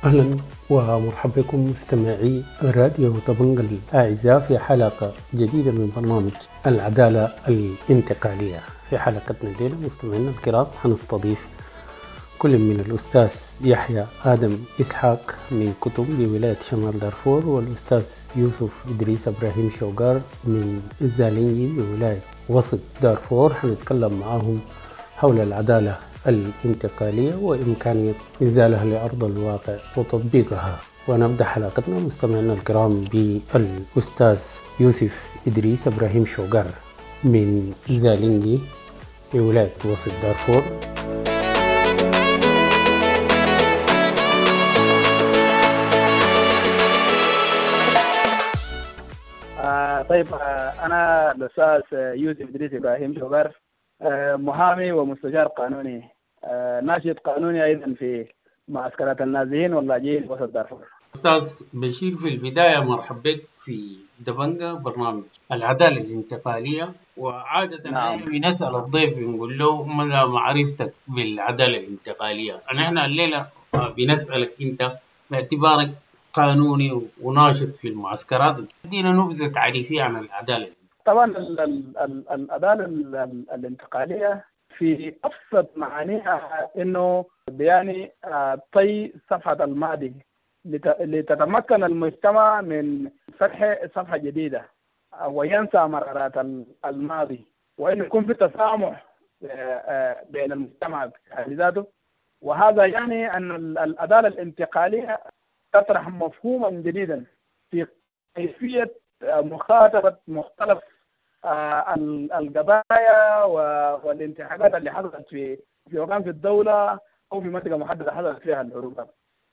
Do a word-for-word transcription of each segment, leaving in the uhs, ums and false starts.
أهلا ومرحبا بكم مستمعي راديو طبنجة الأعزاء في حلقة جديدة من برنامج العدالة الانتقالية. في حلقتنا الليلة مستمعينا الكرام حنستضيف كل من الأستاذ يحيى آدم إسحاق من كتب بولاية شمال دارفور، والأستاذ يوسف إدريس إبراهيم شوقار من الزالنجي بولاية وسط دارفور. حنتكلم معهم حول العدالة الانتقالية وإمكانية إنزالها لأرض الواقع وتطبيقها. ونبدأ حلقتنا مستمعينا الكرام بالأستاذ يوسف إدريس إبراهيم شوقار من زالنجي بولاية وسط دارفور. آه طيب آه أنا الأستاذ يوسف إدريس إبراهيم شوقار، آه محامي ومستشار قانوني، آه ناشط قانوني أيضا في معسكرات النازحين واللاجئين وسط دارفور. أستاذ بشير، في البداية مرحب بك في دبنجة برنامج العدالة الانتقالية. وعادة نعم. بنسأل الضيف بنقول له مدى معرفتك بالعدالة الانتقالية. نحن الليلة بنسألك أنت باعتبارك قانوني وناشط في المعسكرات، ادينا نبذة تعريفية عن العدالة. طبعا ال- ال- ال- العدالة ال- ال- الانتقالية في أبسط معانيها إنه بيعني آه، طي صفحة الماضي لت- لتتمكن المجتمع من فتح صفحة جديدة، آه، وينسى مرارات ال- الماضي، وإنه يكون في تسامح آه، آه، بين المجتمع بحد ذاته. وهذا يعني أن ال- العدالة الانتقالية تطرح مفهوما جديدا في كيفية آه، مخاطبة مختلف آه، ال- القضايا و- والانتهاكات اللي حصلت في في مكان في الدولة أو في منطقة محددة حصلت فيها الحروبات.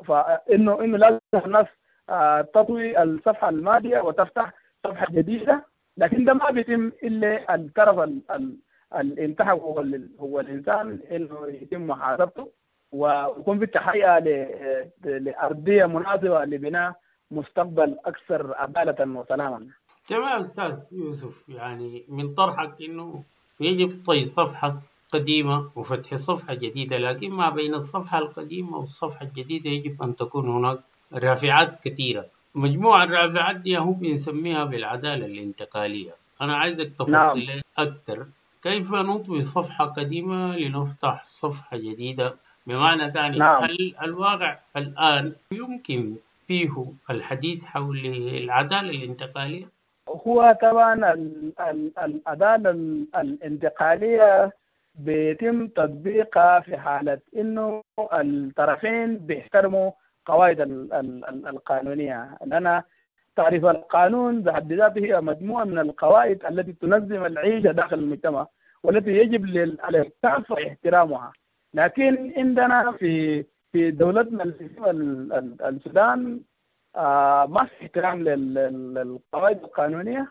فإنه إنه لازم الناس آه، تطوي الصفحة الماضية وتفتح صفحة جديدة، لكن ده ما بيتم إلا الطرف ال- ال- الانتهك هو ال- هو الإنسان، إنه يتم محاسبته ويكون في تهيئة ل- لأرضية مناسبة لبناء مستقبل أكثر عدالة وسلاما. تمام أستاذ يوسف، يعني من طرحك إنه يجب طي صفحة قديمة وفتح صفحة جديدة، لكن ما بين الصفحة القديمة والصفحة الجديدة يجب أن تكون هناك رافعات كثيرة. مجموعة الرافعات دي هم بنسميها بالعدالة الانتقالية. أنا عايزك تفصل نعم. لي أكثر، كيف نطوي صفحة قديمة لنفتح صفحة جديدة؟ بمعنى ثاني، نعم. هل الواقع الآن يمكن فيه الحديث حول العدالة الانتقالية؟ هو طبعا ال- ال- العدالة ال- الانتقالية بيتم تطبيقها في حالة إنه الطرفين بيحترموا قواعد ال- ال- ال- القانونية، لأن تعريف القانون بحد ذاته هي مجموعة من القواعد التي تنظم العيشة داخل المجتمع، والتي يجب لل- على الكافة احترامها. لكن عندنا في في دولتنا ال- ال- ال- السودان آه ما في احترام لل- لل- للقواعد القانونية،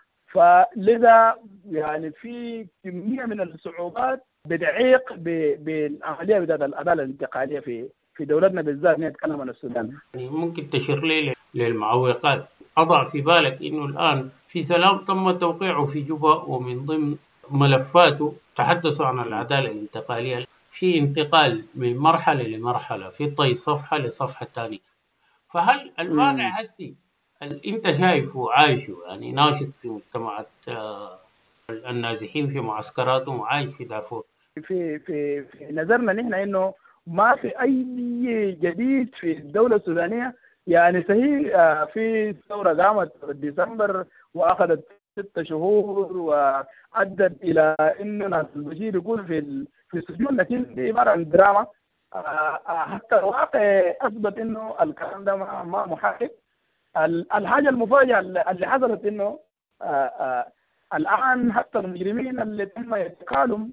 فلذا يعني في كمية من الصعوبات بتعيق ب- بالعملية بتاعت العدالة الانتقالية في في دولتنا بالذات، نتكلم عن السودان. يعني ممكن تشير لي للمعوقات؟ أضع في بالك أنه الآن في سلام تم توقيعه في جوبا، ومن ضمن ملفاته تحدثوا عن العدالة الانتقالية، في انتقال من مرحلة لمرحلة، في طي صفحة لصفحة ثانية. فهل الواقع مم. هسي ال- انت شايفه عايشه، يعني ناشط في مجتمعات آه، النازحين في معسكراتهم وعايش في دارفور؟ في في في نظرنا نحن انه ما في اي جديد في الدوله السودانيه. يعني صحيح آه، في ثوره قامت في ديسمبر واخذت ست شهور وادت الى انه ناس البشير يكون في ال- في السجون، لكن دي عباره عن دراما. آه، آه، حتى الواقع اثبت انه الكلام ده ما ما محقق. ال- الحاجه المفاجاه اللي حصلت انه آه، آه، الان حتى المجرمين اللي تم اعتقالهم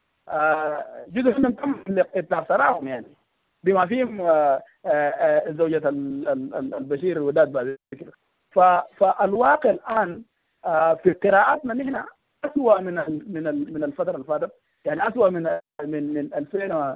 آه، جزء منهم تم اطلاق سراحهم، يعني بما فيهم آه، آه، آه، زوجة ال- ال- ال- البشير الوداد بعد كده. ف- فالواقع الآن آه، في قراءاتنا نحن أسوأ من ال- من ال- من الفترة اللي فاتت، يعني أسوأ من من من ألفين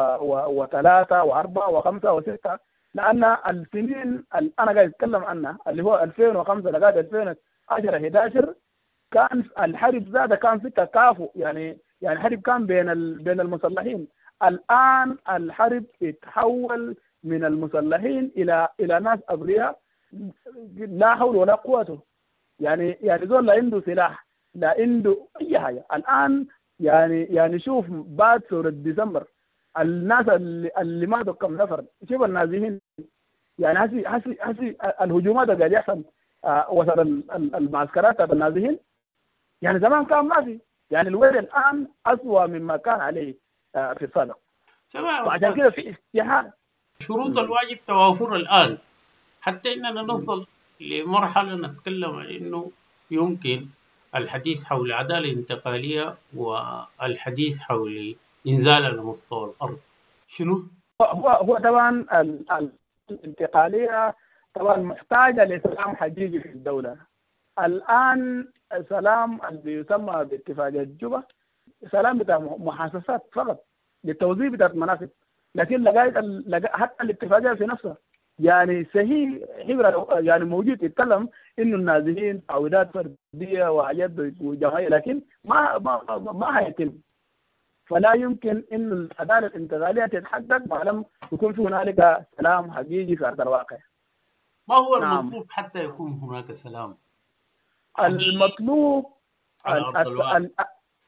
وثلاثة وأربعة وخمسة وستة، لأن السنين اللي أنا قاعد أتكلم عنها اللي هو ألفين وخمسة لغاية ألفين وعشرة أحد عشر كان الحرب زاد، كان في تكافؤ، يعني يعني حرب كان بين ال... بين المسلحين. الآن الحرب تتحول من المسلحين الى الى ناس ابرياء لا حول ولا قوه. يعني يعني زول لا عنده سلاح لا عنده اي حاجه. الان يعني يعني شوف بعد ثوره ديسمبر الناس اللي, اللي ماتوا كم نفر، شوف النازحين. يعني هسي هسي هسي الهجومات اللي قاعد يحصل آه وسط المعسكرات بتاعت النازحين، يعني زمان كان ما في. يعني الوضع الان اسوء مما كان عليه آه في السابق. سمع فعشان أستاذ، كده في استحاله. شروط الواجب توافر الآن حتى إننا نصل لمرحلة نتكلم عن إنه يمكن الحديث حول العدالة الانتقالية والحديث حول إنزال على مستوى الأرض. شنو؟ هو هو طبعا ال- ال- الانتقاليه طبعا محتاجه لسلام حقيقي في الدوله. الان السلام اللي بيسمى باتفاقيه جوبا سلام بتاع محاسسات فقط للتوزيع بتاع المناصب، لكن لغايه ال- لغا- حتى الاتفاقيه في نفسها يعني صحيح حبر يعني موجود يتكلم انه النازحين تعويضات فرديه وحاجات وجماعيه، لكن ما ما ما, ما هيتم. فلا يمكن انه العداله الانتقاليه تتحقق ما لم يكون في هنالك سلام حقيقي في ارض الواقع. ما هو نعم. المطلوب حتى يكون هناك سلام حقيقي المطلوب على ال- أرض الواقع؟ ال-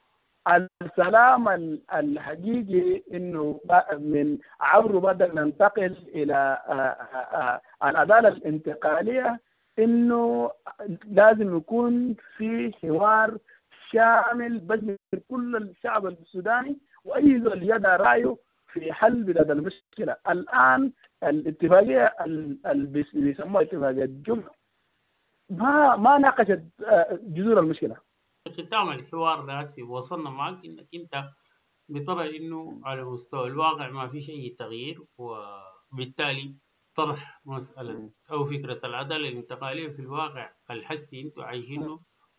السلام ال- الحقيقي انه ب- من عبره بدل ننتقل الى آه، آه، آه، العداله الانتقاليه، انه لازم يكون في حوار شامل بشمل كل الشعب السوداني، واي زول يدعى رايه في حل بلاد المشكله. الان الاتفاقيه اللي بيسموها اتفاقيه جمعه ما ما ناقشت آه، جذور المشكله. ختام الحوار ده هسي وصلنا معك إنك أنت بترى إنه على مستوى الواقع ما فيش أي تغيير، وبالتالي طرح مسألة أو فكرة العدالة الانتقالية في الواقع الحسي أنتوا عايشينه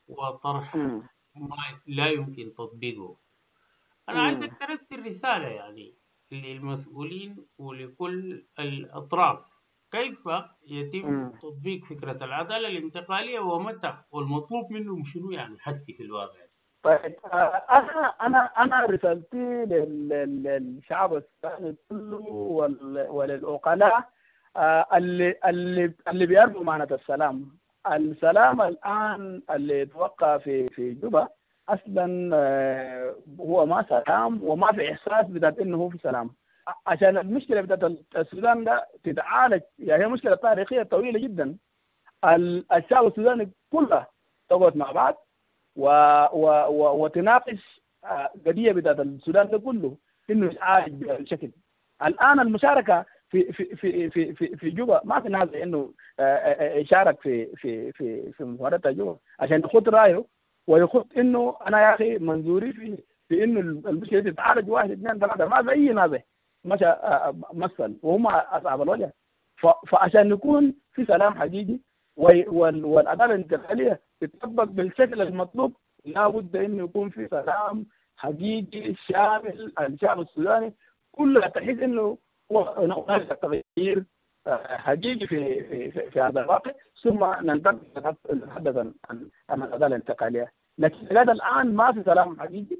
وطرح مم. ما لا يمكن تطبيقه. أنا مم. عايزك ترسل رسالة يعني للمسؤولين ولكل الأطراف، كيف يتم مم. تطبيق فكرة العدالة الانتقالية ومتى، والمطلوب منهم شنو يعني حسي في الواقع. طيب آه، انا انا انا رسالتي لل- لل- للشعب السوداني كله وال- وللعقلاء آه، اللي اللي اللي بيربوا معنى السلام. السلام الان اللي يتوقع في في جوبا اصلا آه، هو ما سلام وما في احساس بذات انه هو في سلام. عشان المشكله بتاعت السودان ده تتعالج، يعني هي مشكله تاريخيه طويله جدا. ال- الشعب السوداني كله تقعد مع بعض و و و وتناقش آه، قضيه بتاعت السودان ده كله انه يتعالج بهذا الشكل. الان المشاركه في في في في في, في جوبا ما في ناس انه آه، آه، يشارك في في في في مفاوضات جوبا عشان يخط رايه ويخط انه انا يا اخي منظوري في في انه المشكله دي تتعالج واحد اثنين ثلاثه. ما في اي نازح مشى آه، مثل وهم اصحاب الوجه. ف- فعشان يكون في سلام حقيقي وال- وال- والعداله الانتقاليه تطبق بالشكل المطلوب، لابد انه يكون في سلام حقيقي شامل الشعب السوداني كله تحس انه هو- هناك تغيير آه، حقيقي في في في, في هذا الواقع، ثم ننتقل نتحدث عن عن عن العداله الانتقاليه. لكن لغايه الان ما في سلام حقيقي.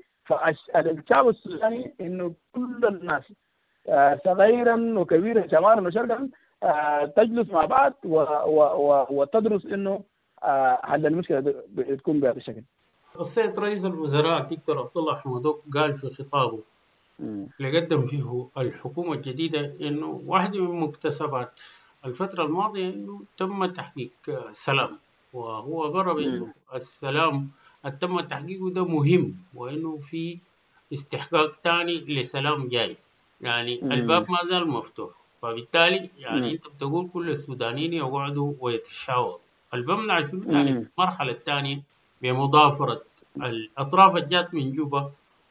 فالشعب السوداني انه كل الناس آه، صغيرا وكبيرا شمالا وشرقا آه، تجلس مع بعض و و و وتدرس انه آه، حل المشكله دي بتكون بهذا الشكل. السيد رئيس الوزراء دكتور عبد الله حمدوك قال في خطابه مم. اللي قدم فيه الحكومة الجديدة إنه واحدة من مكتسبات الفترة الماضية إنه تم تحقيق السلام، وهو قرر مم. إنه السلام تم تحقيقه ده مهم، وإنه في استحقاق تاني لسلام جاي، يعني مم. الباب ما زال مفتوح. فبالتالي يعني مم. أنت بتقول كل السودانيين يقعدوا ويتشاوروا. البمنع شنو يعني في مم. المرحلة الثانية بمضافرة الأطراف الجات من جوبا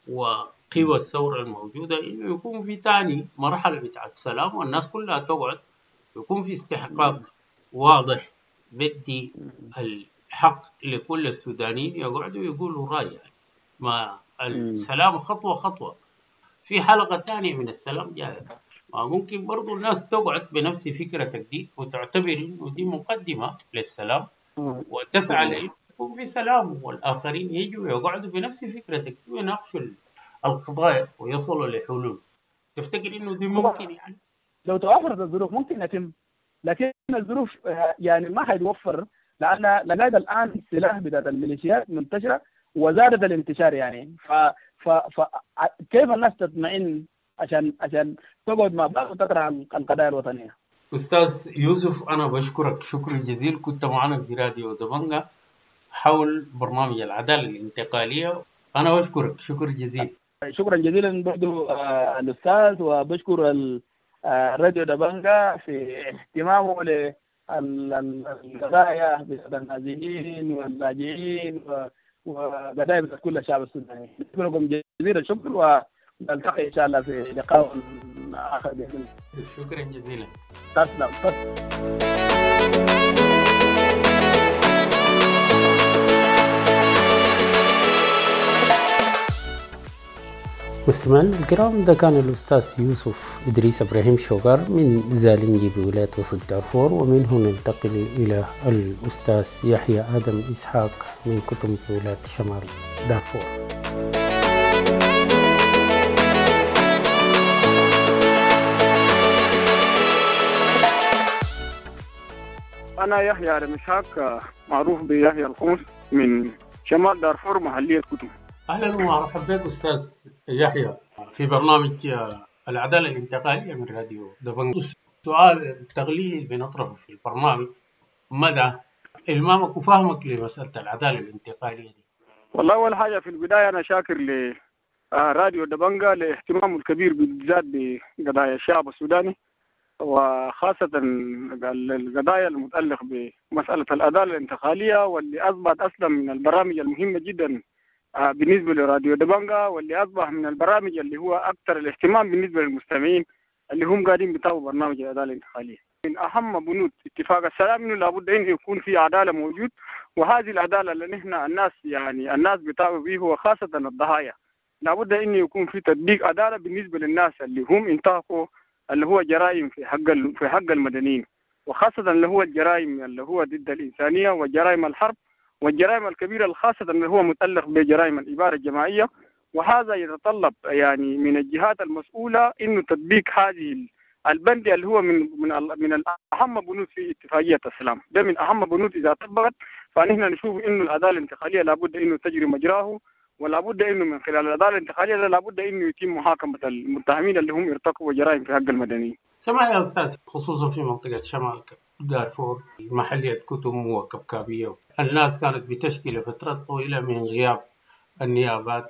وقوى الثورة الموجودة، إنه يكون في تاني مرحلة بتاعت سلام والناس كلها تقعد، يكون في استحقاق واضح بدي الحق لكل السودانيين يقعدوا يقولوا رأي. يعني ما مم. السلام خطوة خطوة، في حلقة تانية من السلام جاية. ما ممكن برضو الناس تقعد بنفس فكرتك دي وتعتبر إنه دي مقدمة للسلام مم. وتسعى لأنه يكون في سلام، والآخرين يجوا يقعدوا بنفس فكرتك ويناقشوا القضايا ويصلوا لحلول. تفتكر إنه دي هو ممكن يعني؟ لو توافرت الظروف ممكن يتم، لكن الظروف يعني ما حيتوفر، لان لقينا الان السلاح بتاعت الميليشيات منتشره وزادت الانتشار يعني. ف ف ف كيف الناس تطمئن عشان عشان تقعد مع بعض وتقرا القضايا الوطنيه؟ أستاذ يوسف، أنا بشكرك شكرا جزيلا، كنت معنا في راديو دبنجة حول برنامج العدالة الانتقالية. أنا بشكرك شكرا جزيلا. شكرا جزيلا برضو آه الأستاذ، وبشكر الراديو دبنجة في اهتمامه للقضايا بتاعت النازحين واللاجئين وقضايا بتاعت كل الشعب السوداني. بشكركم جزيلا الشكر، ونلتقي إن شاء الله في لقاء آخر بإذن الله. شكرا جزيلا. تسلم. مستمعينا الكرام، ده كان الأستاذ يوسف إدريس إبراهيم شوغار من زالنجي بولاية وسط دارفور، ومنه ننتقل إلى الأستاذ يحيى آدم إسحاق من كتم في ولاية شمال دارفور. أنا يحيى آدم إسحاق، معروف بيحيى الخمس، من شمال دارفور محلية كتم. أهلا ومرحبا بك أستاذ يحيى في برنامج العدالة الانتقالية من راديو دبنجة. سؤال التغليل بنطرحه في البرنامج، مدى إلمامك وفهمك لمسألة العدالة الانتقالية دي؟ والله أول حاجة في البداية أنا شاكر لراديو دبنجة لاهتمامه الكبير بالذات بقضايا الشعب السوداني، وخاصة القضايا المتعلقة بمسألة العدالة الانتقالية، واللي أصبحت أصلا من البرامج المهمة جدا بالنسبة لراديو دبنجة، واللي أصبح من البرامج اللي هو أكثر الاهتمام بالنسبة للمستمعين اللي هم قاعدين بيتابعوا برنامج العدالة الانتقالية. من أهم بنود اتفاق السلام إنه لابد إنه يكون في عدالة موجود، وهذه العدالة اللي نحن الناس يعني الناس بيتابعوا به، وخاصة الضحايا، لابد إنه يكون في تطبيق عدالة بالنسبة للناس اللي هم انتهكوا اللي هو جرائم في حق في حق المدنيين، وخاصة اللي هو الجرائم اللي هو ضد الإنسانية وجرائم الحرب والجرائم الكبيرة الخاصة اللي هو متعلق بجرائم الإبادة الجماعية. وهذا يتطلب يعني من الجهات المسؤولة إنه تطبيق هذه البند اللي هو من من من أهم بنود في اتفاقية السلام. ده من أهم بنود إذا طبقت فنحن نشوف إنه العدالة الانتقالية لابد إنه تجري مجراه، ولابد إنه من خلال العدالة الانتقالية لابد إنه يتم محاكمة المتهمين اللي هم ارتكبوا جرائم في حق المدنيين. سمع يا أستاذ، خصوصا في منطقة شمال دارفور محلية كتم وكبكابية، الناس كانت بتشكي لفترات طويلة من غياب النيابات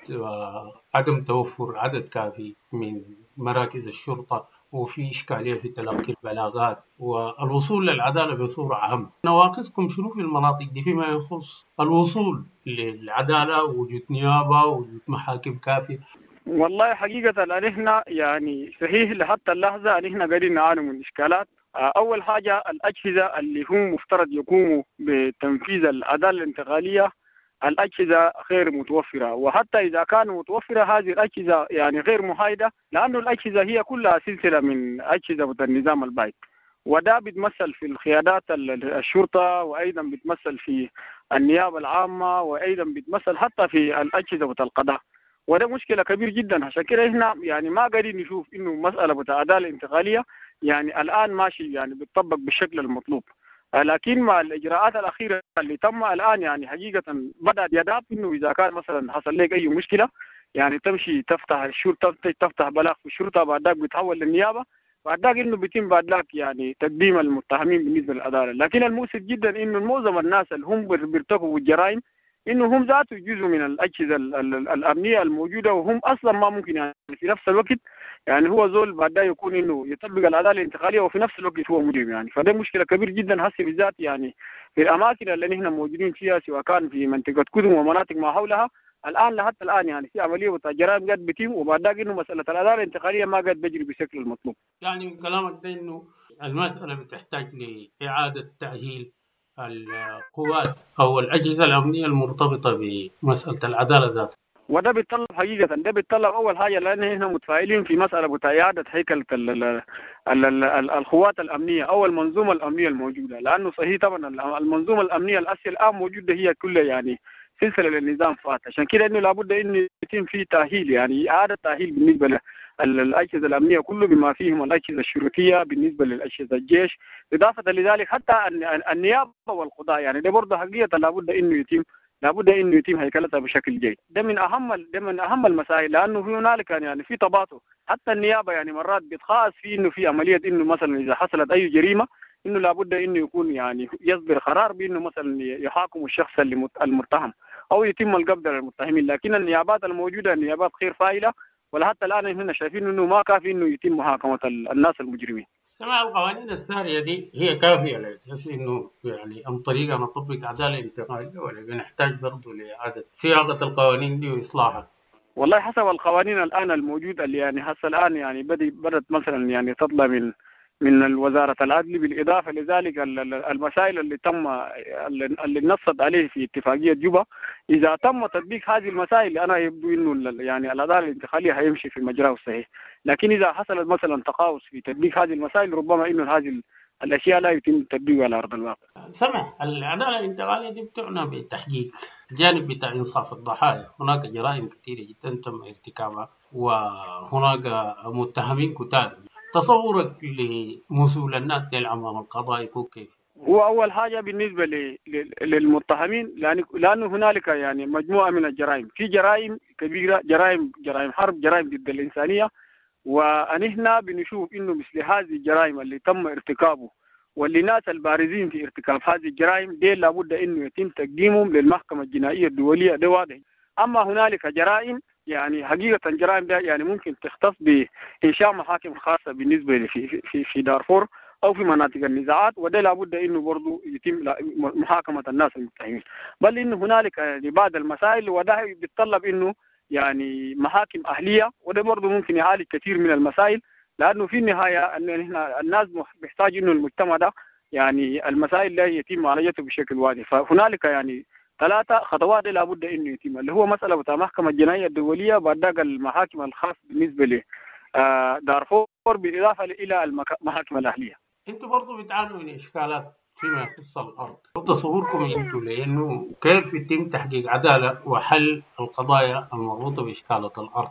وعدم توفر عدد كافي من مراكز الشرطة، وفي إشكالية في تلقي البلاغات والوصول للعدالة بصورة عامة. نواقصكم شنو في المناطق دي فيما يخص الوصول للعدالة، وجود نيابة وجود محاكم كافية؟ والله حقيقة نحن يعني صحيح لحتى اللحظة نحن قاعدين نعاني من إشكالات. أول حاجة الأجهزة اللي هم مفترض يقوموا بتنفيذ العدالة الانتقالية الأجهزة غير متوفرة، وحتى إذا كانت متوفرة هذه الأجهزة يعني غير محايدة، لأنه الأجهزة هي كلها سلسلة من أجهزة النظام البائد، وده بيتمثل في القيادات الشرطة، وأيضا بيتمثل في النيابة العامة، وأيضا بيتمثل حتى في الأجهزة القضاء، وده مشكلة كبير جدا. عشان كده احنا يعني ما قاعدين نشوف انه مسألة بتاع عدالة انتقالية يعني الآن ماشي يعني بتطبق بالشكل المطلوب، لكن مع الإجراءات الأخيرة اللي تم الآن يعني حقيقة بدأ يداب انه إذا كان مثلا حصل لك أي مشكلة يعني تمشي تفتح الشرطة تفتح بلاغ في الشرطة، بعد ذاك بيتحول للنيابة، بعد ذاك انه بيتم بعد ذاك يعني تقديم المتهمين بالنسبة للعدالة. لكن المؤسف جدا انه معظم الناس اللي هم بيرتكبوا الجرائم إنه هم ذاته جزء من الأجهزة الأمنية الموجودة، وهم أصلا ما ممكن يعني في نفس الوقت يعني هو زول بعد ده يكون إنه يطبق العدالة الانتقالية وفي نفس الوقت هو مجرم يعني. فده مشكلة كبير جدا هسه بالذات يعني في الأماكن اللي نحن موجودين فيها، سواء كان في منطقة كتم ومناطق ما حولها. الآن لحتى الآن يعني في عملية بتاع جرائم قد بتم، وبعد ذاك إنه مسألة العدالة الانتقالية ما قد بجري بشكل المطلوب. يعني من كلامك ده إنه المسألة بتحتاج لإعادة تأهيل القوات أو الأجهزة الأمنية المرتبطة بمسألة العدالة ذاتها، وده بيتطلب حقيقة ده بيتطلب أول حاجة لأن إحنا متفائلين في مسألة بتاع إعادة هيكلة القوات الأمنية أو المنظومة الأمنية الموجودة، لأنه صحيح طبعا المنظومة الأمنية الأساسية الآن موجودة هي كلها يعني سلسلة للنظام فات. عشان كده إنه لابد إنه يتم فيه تأهيل يعني إعادة تأهيل بالنسبة الأجهزة الأمنية كله بما فيهم الأجهزة الشرطية بالنسبة للأجهزة الجيش، إضافة لذلك حتى النيابة والقضاء. يعني ده برضه حقيقة لابد إنه يتم لابد انه يتم هيكلتها بشكل جيد. ده من اهم ده من اهم المسائل، لانه في هنالك يعني في تباطؤ. حتى النيابه يعني مرات بتخاص في انه في عمليه انه مثلا اذا حصلت اي جريمه انه لابد انه يكون يعني يصدر قرار بانه مثلا يحاكم الشخص المتهم او يتم القبض على المتهمين، لكن النيابات الموجوده نيابات غير فاعله، ولا حتى الان هنا شايفين انه ما كافي انه يتم محاكمه الناس المجرمين. سمع القوانين السارية دي هي كافية لأساس إنه يعني عن طريقة نطبق عدالة انتقالية، ولا بنحتاج برضه لإعادة صياغة القوانين دي وإصلاحها؟ والله حسب القوانين الآن الموجودة اللي يعني هسه الآن يعني بدي بدت مثلا يعني تطلع من من وزارة العدل، بالإضافة لذلك المسائل اللي تم اللي نصت عليه في اتفاقية جوبا، إذا تم تطبيق هذه المسائل أنا يبدو إنه يعني العدالة الانتقالية هيمشي في مجراه الصحيح. لكن إذا حصلت مثلا تقاعس في تطبيق هذه المسائل ربما إنه هذه الأشياء لا يتم تطبيقها على أرض الواقع. سمع العدالة الانتقالية دي بتعنى بالتحقيق الجانب بتاع إنصاف الضحايا. هناك جرائم كثيرة جدا تم ارتكابها وهناك متهمين كتار. تصورك لمسؤول الناس أمام القضاء يكون كيف؟ هو أول حاجة بالنسبة للمتهمين، لأنه هنالك يعني مجموعة من الجرائم، في جرائم كبيرة، جرائم جرائم حرب، جرائم ضد الإنسانية، ونحن بنشوف إنه مثل هذه الجرائم اللي تم ارتكابه واللي ناس البارزين في ارتكاب هذه الجرائم دي لابد إنه يتم تقديمهم للمحكمة الجنائية الدولية، ده واضح. أما هنالك جرائم يعني حقيقة الجرائم ده يعني ممكن تختص بإنشاء محاكم خاصة بالنسبة في في في دارفور أو في مناطق النزاعات، وده لابد إنه برضو يتم محاكمة الناس المتهمين. بل إنه هنالك يعني بعض المسائل وده بيتطلب إنه يعني محاكم أهلية، وده برضو ممكن يعالج كثير من المسائل، لأنه في النهاية أن الناس بيحتاج إنه المجتمع ده يعني المسائل لا يتم معالجته بشكل واضح. فهنالك يعني ثلاثة خطوات لابد إنه يتم، اللي هو مسألة بتاع المحكمة الجنائية الدولية، بعد ذلك المحاكم الخاصة بالنسبة ل دارفور، بالإضافة إلى المحاكم الأهلية. انتوا برضو بتعانوا من اشكالات فيما يخص الارض. تصوركم انتوا لانه كيف يتم تحقيق عداله وحل القضايا المربوطه باشكالة الارض؟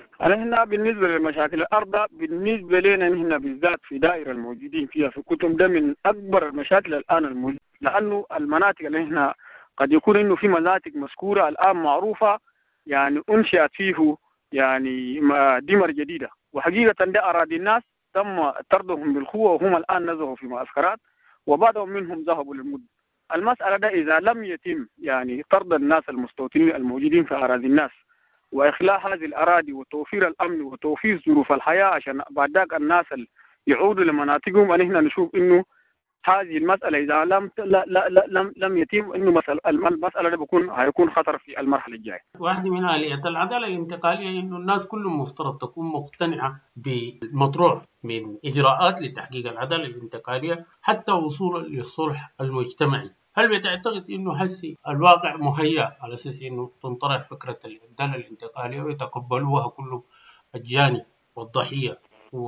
نحن بالنسبه لمشاكل الارض بالنسبه لنا نحن بالذات في دائره الموجودين فيها في كتم، ده من اكبر المشاكل الان الموجوده، لانه المناطق اللي نحن قد يكون انه في مناطق مذكوره الان معروفه يعني انشئت فيه يعني دمر جديده، وحقيقه ده اراضي الناس تم طردهم بالقوه وهم الان نزحوا في معسكرات وبعضهم منهم ذهبوا للمدن. المساله ده اذا لم يتم يعني طرد الناس المستوطنين الموجودين في اراضي الناس واخلاء هذه الاراضي وتوفير الامن وتوفير ظروف الحياه عشان بعد ذاك الناس يعودوا لمناطقهم، ان احنا نشوف انه هذه المساله اذا لم لا لا لا لم لم يتم انه مساله المساله ده بيكون هيكون خطر في المرحله الجايه. واحده من اليات العداله الانتقاليه انه الناس كلهم مفترض تكون مقتنعه بالمطروح من اجراءات لتحقيق العداله الانتقاليه حتى وصولا للصلح المجتمعي. هل بتعتقد انه هسي الواقع مهيأ على اساس انه تنطرح فكره العداله الانتقاليه ويتقبلوها كل الجاني والضحيه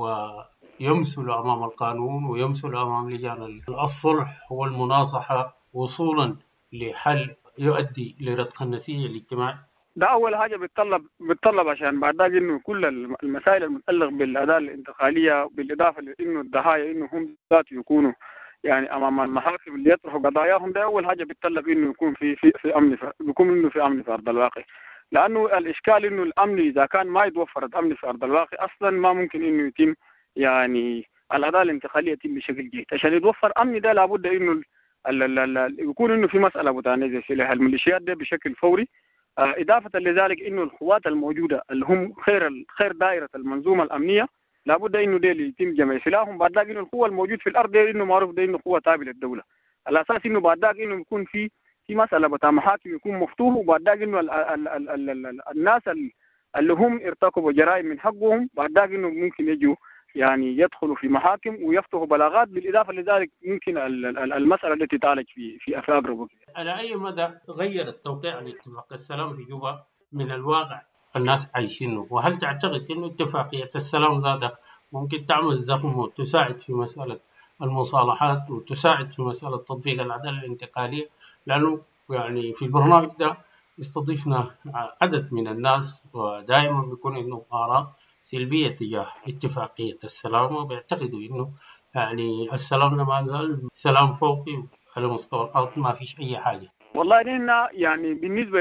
ويمثلوا امام القانون ويمثلوا امام لجان الصلح والمناصحه وصولا لحل يؤدي لرتق النسيج الاجتماعي؟ ده اول حاجه بتطلب بتطلب عشان بعد ذلك انه كل المسائل المتعلقه بالعداله الانتقاليه بالاضافه لانه الضحايا انه هم ذات يكونوا يعني امام المحاكم اللي يطرحوا قضاياهم، ده اول حاجه بتطلب انه يكون في في في امن بيكون انه في امن في ارض الواقع، لانه الاشكال انه الامن اذا كان ما يتوفر الامن في ارض الواقع اصلا ما ممكن انه يتم يعني العداله الانتقاليه يتم بشكل جيد. عشان يتوفر امن ده لابد انه يكون انه في مساله متنازع سلاح الميليشيات ده بشكل فوري، اضافه لذلك انه القوات الموجوده اللي هم خير خير دائره المنظومه الامنيه لابد انه ده يتم جمع سلاحهم، بعد ذلك انه القوه الموجود في الارض ده انه معروف ده انه قوه تابعه للدوله، على اساس انه بعد ذلك انه يكون في في مساله بتاع محاكم يكون مفتوح، وبعد ذلك انه ال ال ال ال ال الناس اللي هم ارتكبوا جرائم من حقهم بعد ذلك انه ممكن يجوا يعني يدخلوا في محاكم ويفتحوا بلاغات، بالاضافه لذلك ممكن المساله التي تعالج في في في اقرب وقت. على اي مدى غير التوقيع على اتفاق السلام في جوبا من الواقع الناس عايشينه؟ وهل تعتقد انه اتفاقيه السلام ذاتها ممكن تعمل زخم وتساعد في مساله المصالحات وتساعد في مساله تطبيق العداله الانتقاليه؟ لانه يعني في البرنامج ده استضفنا عدد من الناس ودائما بيكون انه اراء سلبية تجاه اتفاقية السلام، وبيعتقدوا إنه يعني السلام ما زال سلام فوقي على مستوى الأرض، ما فيش أي حاجة. والله نحن يعني بالنسبة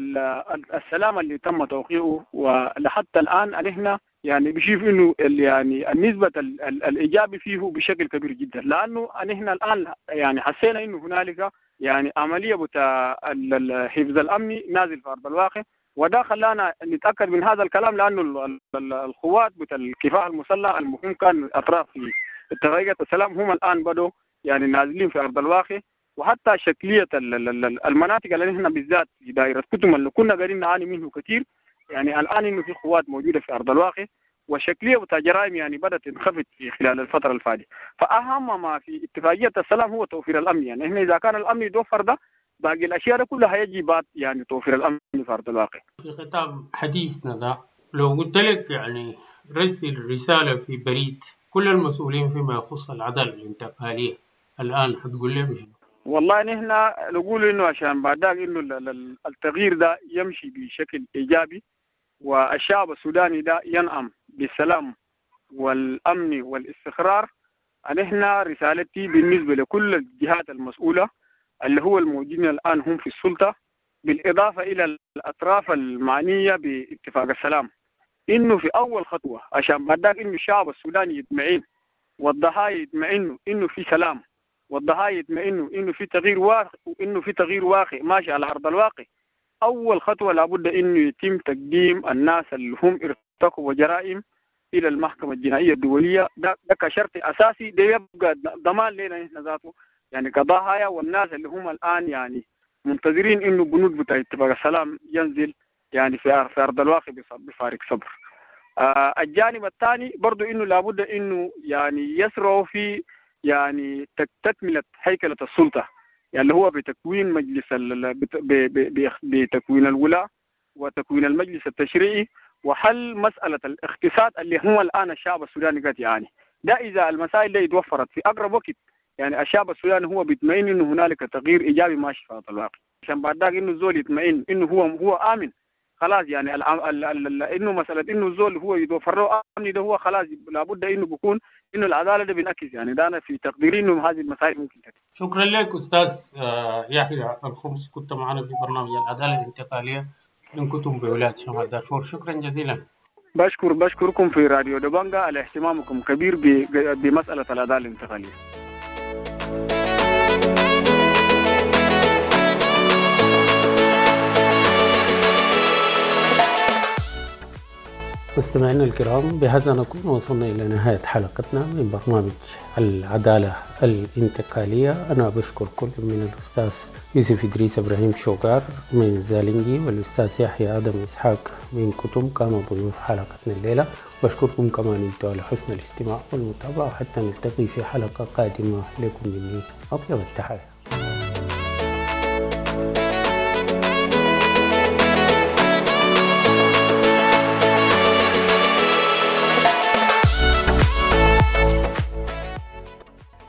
للسلام اللي تم توقيعه ولحتى الآن نحن يعني بشوف إنه يعني النسبة ال- ال- الإيجابي فيه بشكل كبير جدا، لأنه نحن الآن يعني حسينا إنه هنالك يعني عملية بتاع ال- ال- حفظ الأمن نازل في أرض الواقع، وده خلانا نتأكد من هذا الكلام، لأنه ال- ال- القوات بتاع الكفاح المسلح المهم كان أطراف في اتفاقية السلام هم الآن بدوا يعني نازلين في أرض الواقع. وحتى شكلية ال- ال- ال- المناطق اللي نحن بالذات في دائرة كتم اللي كنا قاعدين نعاني منه كثير، يعني الآن إنه في قوات موجودة في أرض الواقع، وشكلية بتاع جرائم يعني بدأت تنخفض في خلال الفترة الفاتحة. فأهم ما في اتفاقية السلام هو توفير الأمن، يعني إحنا إذا كان الأمن يتوفر ده باقي الأشياء ده كلها هيجي بعد يعني توفير الأمن في أرض الواقع. في ختام حديثنا ده، لو قلت لك يعني رسل رسالة في بريد كل المسؤولين فيما يخص العدالة الانتقالية الآن، هتقول لهم شنو؟ والله نحن نقول إنه عشان بعد ذاك إنه ال- ال- التغيير ده يمشي بشكل إيجابي، والشعب السوداني ده ينعم بالسلام والأمن والاستقرار. نحن رسالتي بالنسبة لكل الجهات المسؤولة اللي هو الموجودين الآن هم في السلطة، بالإضافة إلى الأطراف المعنية باتفاق السلام، إنه في أول خطوة عشان بعد ذاك إنه الشعب السوداني يطمئن والضحايا يطمئنوا إنه في سلام، والضحايا يطمئنوا إنه في تغيير واقع، وإنه في تغيير واقع ماشي على أرض الواقع. أول خطوة لابد إنه يتم تقديم الناس اللي هم ارتكبوا جرائم إلى المحكمة الجنائية الدولية، ده, ده كشرط أساسي، ده يبقى ضمان لنا نحن ذاته يعني كضحايا، والناس اللي هم الآن يعني منتظرين إنه بنود بتاع اتفاق السلام ينزل يعني في في أرض الواقع بفارق صبر. آه الجانب الثاني برضو إنه لابد إنه يعني يسرعوا في يعني تكملة هيكلة السلطة، يعني اللي هو بتكوين مجلس ال- بت- ب- ب- بتكوين الولاة وتكوين المجلس التشريعي، وحل مسألة الاقتصاد اللي هو الآن الشعب السوداني قد يعني ده. إذا المسائل دي اتوفرت في أقرب وقت يعني الشعب السوداني هو بيطمئن إنه هنالك تغيير إيجابي ماشي في هذا الواقع، عشان بعد ذاك إنه الزول يطمئن إنه هو هو آمن خلاص. يعني الع- ال- ال- ال- إنه مسألة إنه الزول هو يتوفر له أمن ده هو خلاص لابد إنه بيكون إنه العدالة ده بينعكس، يعني ده أنا في تقديري إنه هذه المسائل ممكن تتم. شكرا لك أستاذ آه، يحيى الخمس، كنت معنا في برنامج العدالة الانتقالية من كتب بولاية شمال دارفور. شكرا جزيلا. بشكر بشكركم في راديو دبانجا على اهتمامكم كبير ب- بمسألة العدالة الانتقالية. مستمعينا الكرام، بهذا نكون وصلنا إلى نهاية حلقتنا من برنامج العدالة الانتقالية. أنا بشكر كل من الأستاذ يوسف إدريس إبراهيم شوقار من زالنجي والأستاذ يحيى آدم إسحاق من كتم كانوا ضيوف حلقتنا الليلة. بشكركم كمان أنتم على حسن الاستماع والمتابعة، حتى نلتقي في حلقة قادمة. لكم مني أطيب التحية.